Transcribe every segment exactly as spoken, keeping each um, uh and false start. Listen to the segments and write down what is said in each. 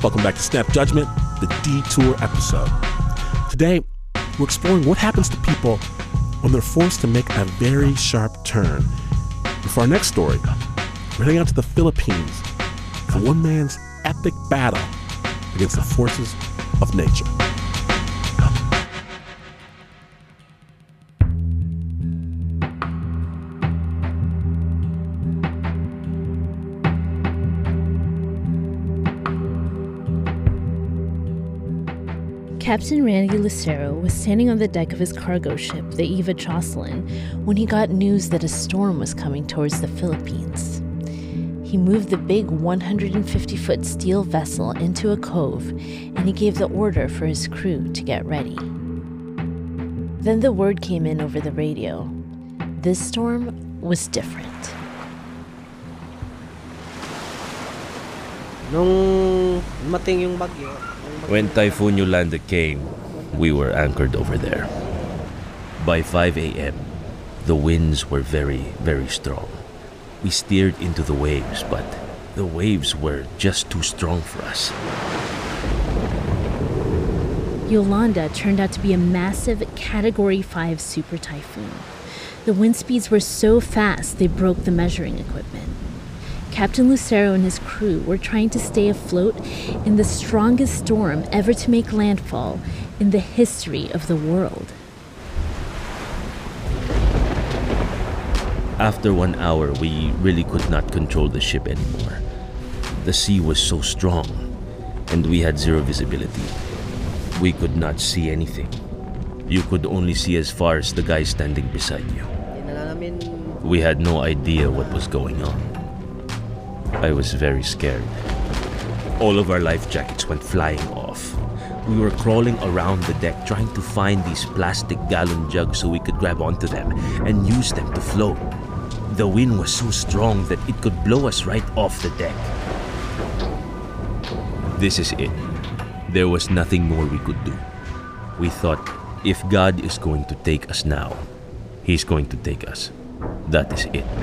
Welcome back to Snap Judgment, the Detour episode. Today, we're exploring what happens to people when they're forced to make a very sharp turn. And for our next story, we're heading out to the Philippines for one man's epic battle against the forces of nature. Captain Randy Lucero was standing on the deck of his cargo ship, the Eva Jocelyn, when he got news that a storm was coming towards the Philippines. He moved the big one hundred fifty foot steel vessel into a cove, and he gave the order for his crew to get ready. Then the word came in over the radio. This storm was different. Nung mating yung bagyo, When Typhoon Yolanda came, we were anchored over there. By five a.m., the winds were very, very strong. We steered into the waves, but the waves were just too strong for us. Yolanda turned out to be a massive Category five super typhoon. The wind speeds were so fast they broke the measuring equipment. Captain Lucero and his crew were trying to stay afloat in the strongest storm ever to make landfall in the history of the world. After one hour, we really could not control the ship anymore. The sea was so strong, and we had zero visibility. We could not see anything. You could only see as far as the guy standing beside you. We had no idea what was going on. I was very scared. All of our life jackets went flying off. We were crawling around the deck trying to find these plastic gallon jugs so we could grab onto them and use them to float. The wind was so strong that it could blow us right off the deck. This is it. There was nothing more we could do. We thought, if God is going to take us now, He's going to take us. That is it.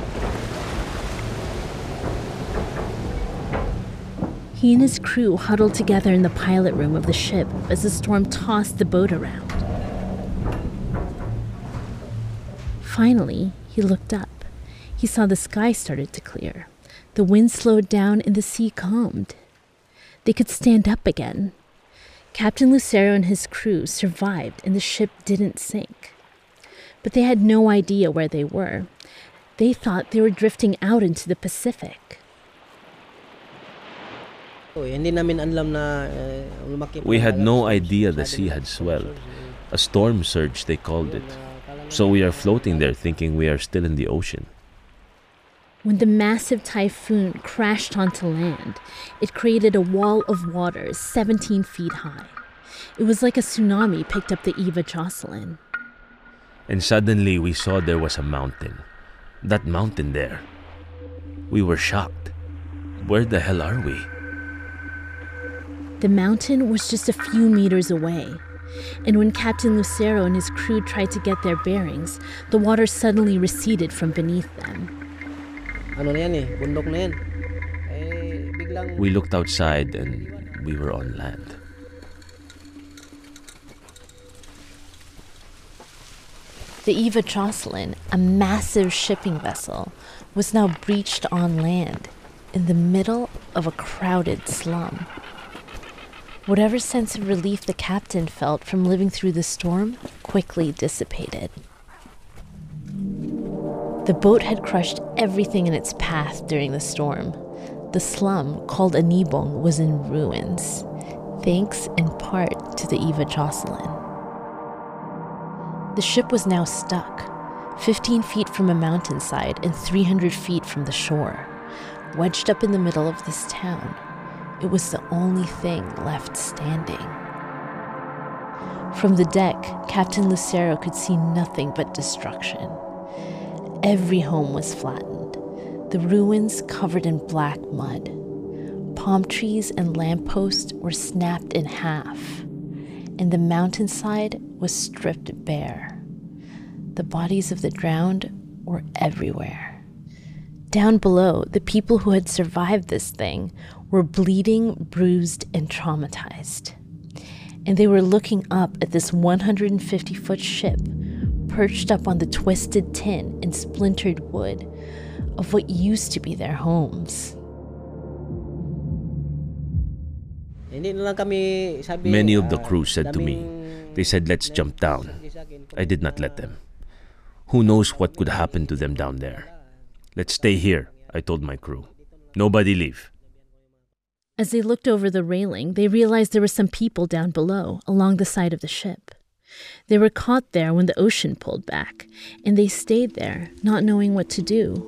He and his crew huddled together in the pilot room of the ship as the storm tossed the boat around. Finally, he looked up. He saw the sky started to clear. The wind slowed down and the sea calmed. They could stand up again. Captain Lucero and his crew survived and the ship didn't sink. But they had no idea where they were. They thought they were drifting out into the Pacific. We had no idea the sea had swelled. A storm surge, they called it. So we are floating there thinking we are still in the ocean. When the massive typhoon crashed onto land, it created a wall of water seventeen feet high. It was like a tsunami picked up the Eva Jocelyn. And suddenly we saw there was a mountain. That mountain there. We were shocked. Where the hell are we? The mountain was just a few meters away. And when Captain Lucero and his crew tried to get their bearings, the water suddenly receded from beneath them. We looked outside and we were on land. The Eva Jocelyn, a massive shipping vessel, was now breached on land in the middle of a crowded slum. Whatever sense of relief the captain felt from living through the storm quickly dissipated. The boat had crushed everything in its path during the storm. The slum, called Anibong, was in ruins, thanks in part to the Eva Jocelyn. The ship was now stuck, fifteen feet from a mountainside and three hundred feet from the shore, wedged up in the middle of this town. It was the only thing left standing. From the deck, Captain Lucero could see nothing but destruction. Every home was flattened, the ruins covered in black mud. Palm trees and lampposts were snapped in half, and the mountainside was stripped bare. The bodies of the drowned were everywhere. Down below, the people who had survived this thing were bleeding, bruised, and traumatized. And they were looking up at this one hundred fifty foot ship perched up on the twisted tin and splintered wood of what used to be their homes. Many of the crew said to me, they said, let's jump down. I did not let them. Who knows what could happen to them down there? Let's stay here, I told my crew. Nobody leave. As they looked over the railing, they realized there were some people down below, along the side of the ship. They were caught there when the ocean pulled back, and they stayed there, not knowing what to do.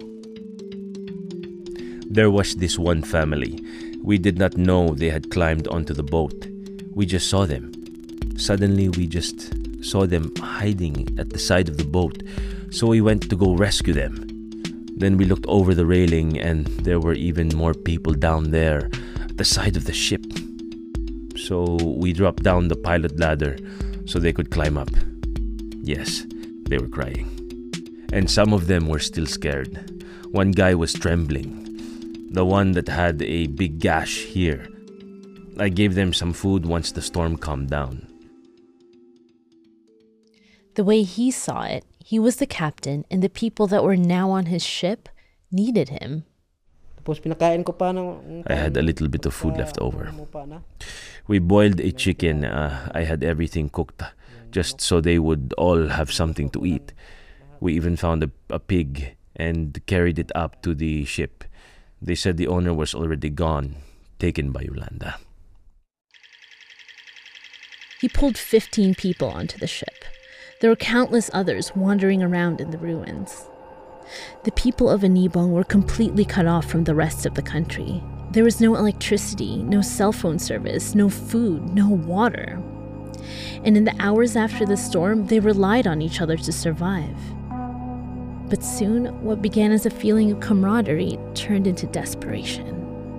There was this one family. We did not know they had climbed onto the boat. We just saw them. Suddenly, we just saw them hiding at the side of the boat, so we went to go rescue them. Then we looked over the railing, and there were even more people down there at the side of the ship. So we dropped down the pilot ladder so they could climb up. Yes, they were crying. And some of them were still scared. One guy was trembling. The one that had a big gash here. I gave them some food once the storm calmed down. The way he saw it, he was the captain, and the people that were now on his ship needed him. I had a little bit of food left over. We boiled a chicken. Uh, I had everything cooked just so they would all have something to eat. We even found a, a pig and carried it up to the ship. They said the owner was already gone, taken by Yolanda. He pulled fifteen people onto the ship. There were countless others wandering around in the ruins. The people of Anibong were completely cut off from the rest of the country. There was no electricity, no cell phone service, no food, no water. And in the hours after the storm, they relied on each other to survive. But soon, what began as a feeling of camaraderie turned into desperation.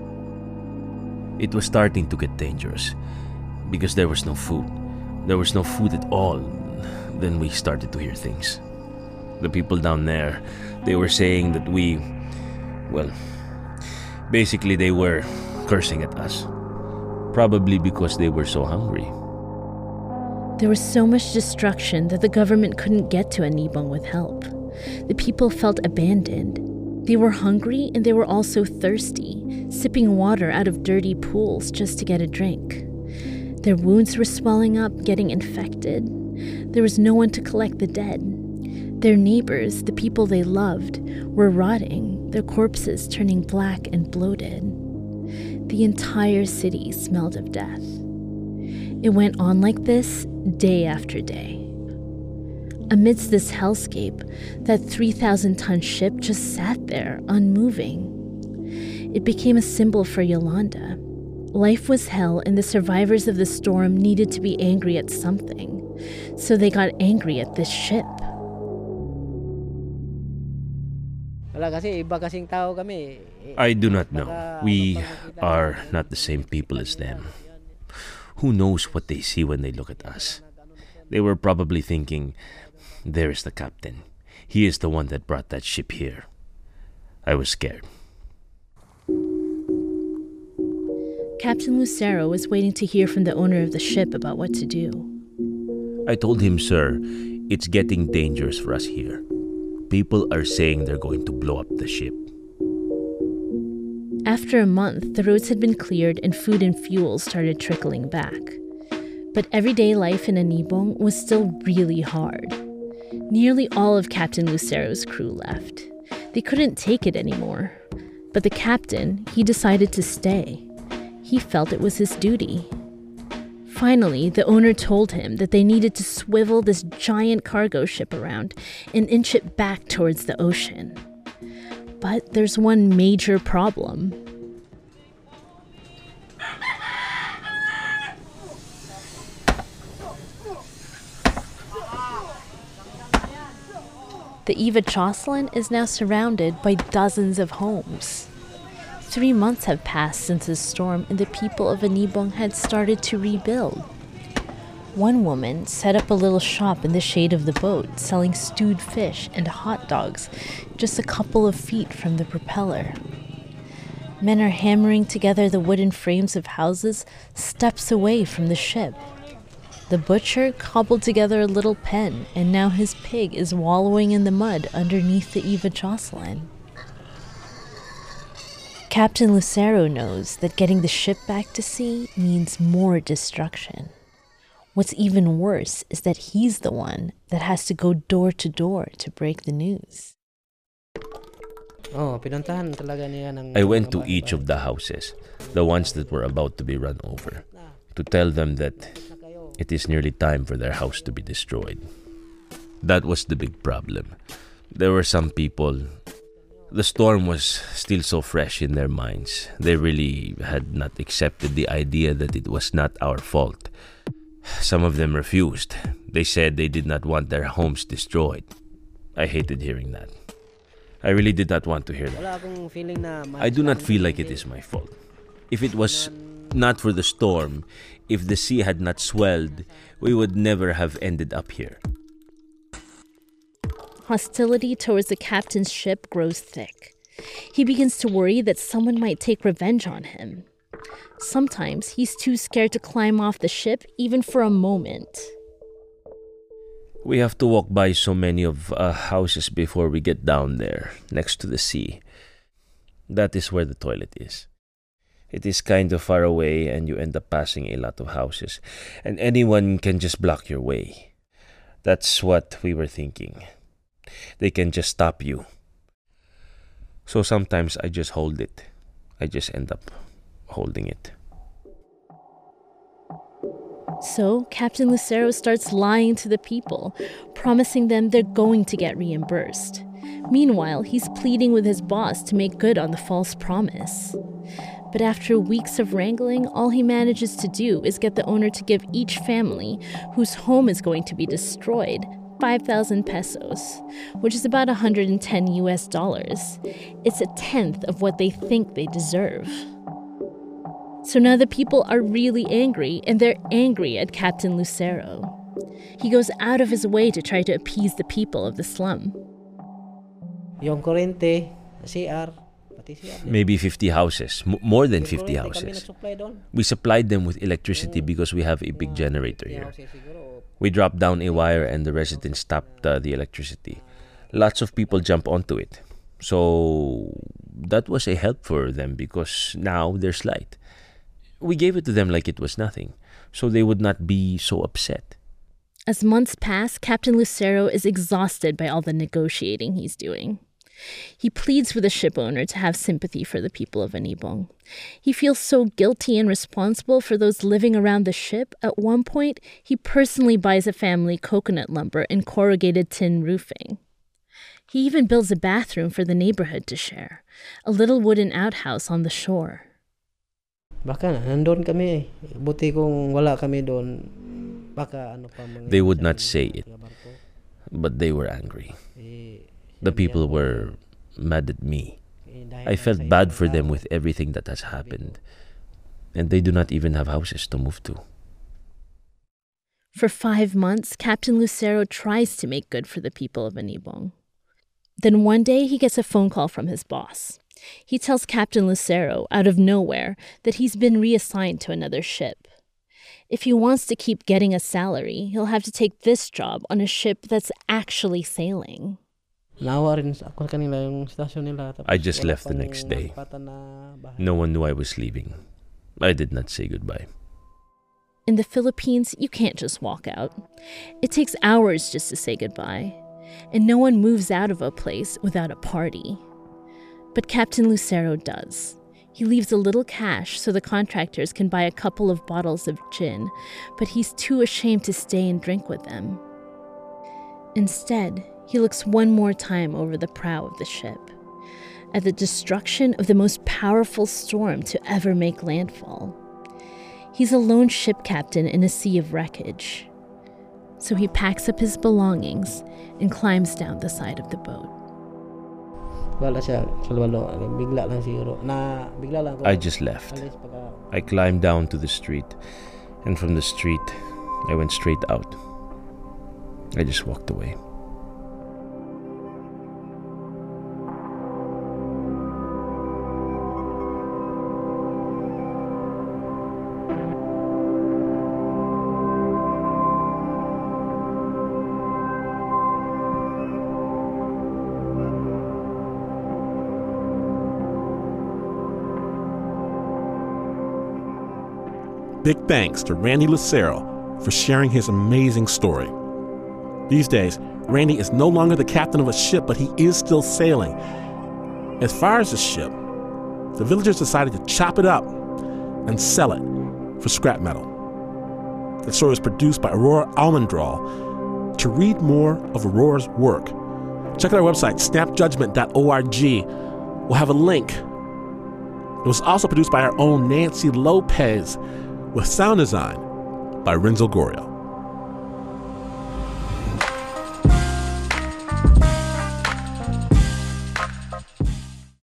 It was starting to get dangerous because there was no food. There was no food at all. Then we started to hear things. The people down there, they were saying that we, well, basically they were cursing at us. Probably because they were so hungry. There was so much destruction that the government couldn't get to Anibong with help. The people felt abandoned. They were hungry and they were also thirsty, sipping water out of dirty pools just to get a drink. Their wounds were swelling up, getting infected. There was no one to collect the dead. Their neighbors, the people they loved, were rotting, their corpses turning black and bloated. The entire city smelled of death. It went on like this day after day. Amidst this hellscape, that three thousand ton ship just sat there, unmoving. It became a symbol for Yolanda. Life was hell, and the survivors of the storm needed to be angry at something. So they got angry at this ship. I do not know. We are not the same people as them. Who knows what they see when they look at us? They were probably thinking, there is the captain. He is the one that brought that ship here. I was scared. Captain Lucero was waiting to hear from the owner of the ship about what to do. I told him, sir, it's getting dangerous for us here. People are saying they're going to blow up the ship. After a month, the roads had been cleared and food and fuel started trickling back. But everyday life in Anibong was still really hard. Nearly all of Captain Lucero's crew left. They couldn't take it anymore. But the captain, he decided to stay. He felt it was his duty. Finally, the owner told him that they needed to swivel this giant cargo ship around and inch it back towards the ocean. But there's one major problem. The Eva Jocelyn is now surrounded by dozens of homes. Three months have passed since the storm, and the people of Anibong had started to rebuild. One woman set up a little shop in the shade of the boat, selling stewed fish and hot dogs just a couple of feet from the propeller. Men are hammering together the wooden frames of houses steps away from the ship. The butcher cobbled together a little pen, and now his pig is wallowing in the mud underneath the Eva Jocelyn. Captain Lucero knows that getting the ship back to sea means more destruction. What's even worse is that he's the one that has to go door to door to break the news. Oh, pinuntahan talaga niya ng I went to each of the houses, the ones that were about to be run over, to tell them that it is nearly time for their house to be destroyed. That was the big problem. There were some people, the storm was still so fresh in their minds. They really had not accepted the idea that it was not our fault. Some of them refused. They said they did not want their homes destroyed. I hated hearing that. I really did not want to hear that. I do not feel like it is my fault. If it was not for the storm, if the sea had not swelled, we would never have ended up here. Hostility towards the captain's ship grows thick. He begins to worry that someone might take revenge on him. Sometimes he's too scared to climb off the ship even for a moment. We have to walk by so many of uh, houses before we get down there, next to the sea. That is where the toilet is. It is kind of far away and you end up passing a lot of houses. And anyone can just block your way. That's what we were thinking. They can just stop you. So sometimes I just hold it. I just end up holding it. So Captain Lucero starts lying to the people, promising them they're going to get reimbursed. Meanwhile, he's pleading with his boss to make good on the false promise. But after weeks of wrangling, all he manages to do is get the owner to give each family, whose home is going to be destroyed, five thousand pesos, which is about one hundred ten U S dollars. It's a tenth of what they think they deserve. So now the people are really angry, and they're angry at Captain Lucero. He goes out of his way to try to appease the people of the slum. Yung kuryente, C R, pati C R. Maybe fifty houses, m- more than fifty houses. We supplied them with electricity because we have a big generator here. We dropped down a wire and the residents stopped uh, the electricity. Lots of people jump onto it. So that was a help for them because now there's light. We gave it to them like it was nothing, so they would not be so upset. As months pass, Captain Lucero is exhausted by all the negotiating he's doing. He pleads with the ship owner to have sympathy for the people of Anibong. He feels so guilty and responsible for those living around the ship. At one point, he personally buys a family coconut lumber and corrugated tin roofing. He even builds a bathroom for the neighborhood to share, a little wooden outhouse on the shore. Baka nandun kami. Buti kung wala kami doon. Baka ano pa mga They would not say it, but they were angry. The people were mad at me. I felt bad for them with everything that has happened. And they do not even have houses to move to. For five months, Captain Lucero tries to make good for the people of Anibong. Then one day, he gets a phone call from his boss. He tells Captain Lucero, out of nowhere, that he's been reassigned to another ship. If he wants to keep getting a salary, he'll have to take this job on a ship that's actually sailing. I just left the next day. No one knew I was leaving. I did not say goodbye. In the Philippines, you can't just walk out. It takes hours just to say goodbye. And no one moves out of a place without a party. But Captain Lucero does. He leaves a little cash so the contractors can buy a couple of bottles of gin, but he's too ashamed to stay and drink with them. Instead, he looks one more time over the prow of the ship, at the destruction of the most powerful storm to ever make landfall. He's a lone ship captain in a sea of wreckage. So he packs up his belongings and climbs down the side of the boat. I just left. I climbed down to the street, and from the street, I went straight out. I just walked away. Big thanks to Randy Lucero for sharing his amazing story. These days, Randy is no longer the captain of a ship, but he is still sailing. As far as the ship, the villagers decided to chop it up and sell it for scrap metal. The story was produced by Aurora Almendral. To read more of Aurora's work, check out our website, snap judgment dot org. We'll have a link. It was also produced by our own Nancy Lopez with sound design by Renzo Gorio.